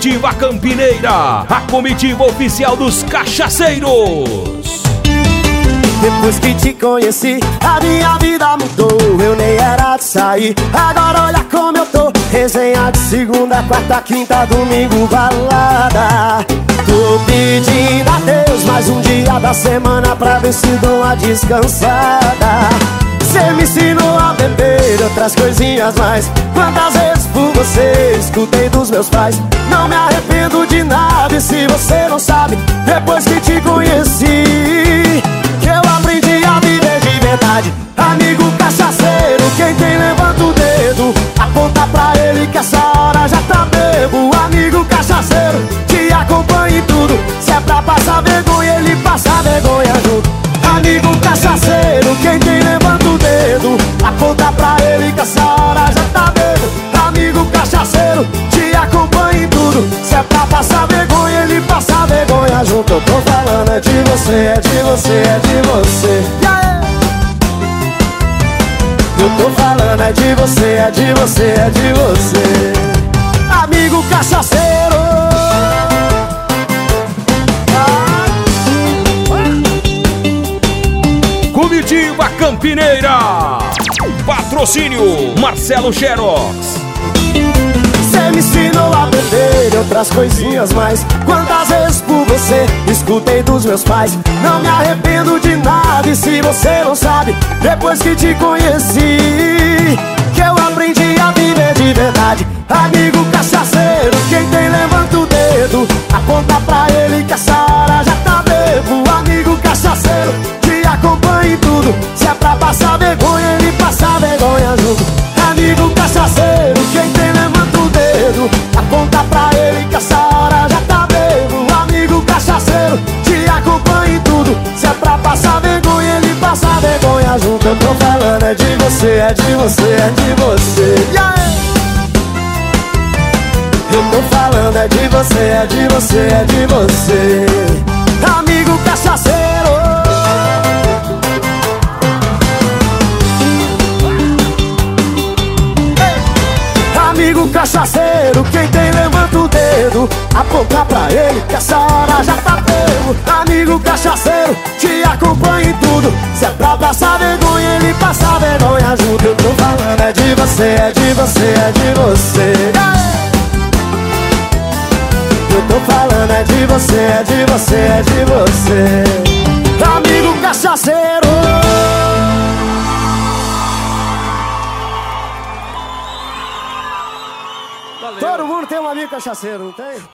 comitiva campineira, a comitiva oficial dos cachaceiros. Depois que te conheci, a minha vida mudou. Eu nem era de sair, agora olha como eu tô. Resenha de segunda, quarta, quinta, domingo, balada. Tô pedindo a Deus mais um dia da semana pra ver se dou uma descansada. Cê me ensinou a beber outras coisinhas mais. Quantas vezes por você escutei dos meus pais. Não me arrependo de nada e se você não sabe, depois que te conheci, que eu aprendi a viver de verdade. Amigo cachaceiro, quem tem levanta o dedo, aponta pra ele que essa hora já tá bebo. Amigo cachaceiro, te acompanha em tudo. Se é pra passar vergonha, ele passa vergonha junto. Amigo cachaceiro, quem tem levanta o dedo, aponta pra ele que essa hora já tá bebo. Amigo cachaceiro, te acompanha em tudo. Se é pra passar vergonha, ele passa vergonha junto. Eu tô falando é de você, é de você, é de você. Eu tô falando é de você, é de você, é de você. Amigo cachaceiro. Comitiva Campineira. Patrocínio Marcelo Xerox. Cê me ensinou a beber e outras coisinhas mais. Quantas vezes por você escutei dos meus pais. Não me arrependo de nada e se você não sabe, depois que te conheci, que eu aprendi a viver de verdade. Amigo cachaceiro, quem tem levanta o dedo, aponta pra ele que essa hora já tá bebo. Amigo cachaceiro, te acompanha em tudo. Se é pra passar vergonha, ele passa vergonha junto. Amigo cachaceiro, quem tem levanta o dedo, aponta pra ele que essa hora já tá bebo. Amigo cachaceiro, te acompanha em tudo. Se é pra passar vergonha, ele passa vergonha junto. Eu tô falando é de você, é de você, é de você. Eu tô falando é de você, é de você, é de você. Amigo cachaceiro. Amigo cachaceiro, quem tem levanta o dedo, aponta pra ele que essa hora já tá bebo. Amigo cachaceiro, te acompanha em tudo. Se é pra passar vergonha, ele passa vergonha junto. Eu tô falando é de você, é de você, é de você. Eu tô falando é de você, é de você, é de você. Amigo cachaceiro. Todo mundo tem um amigo cachaceiro, não tem?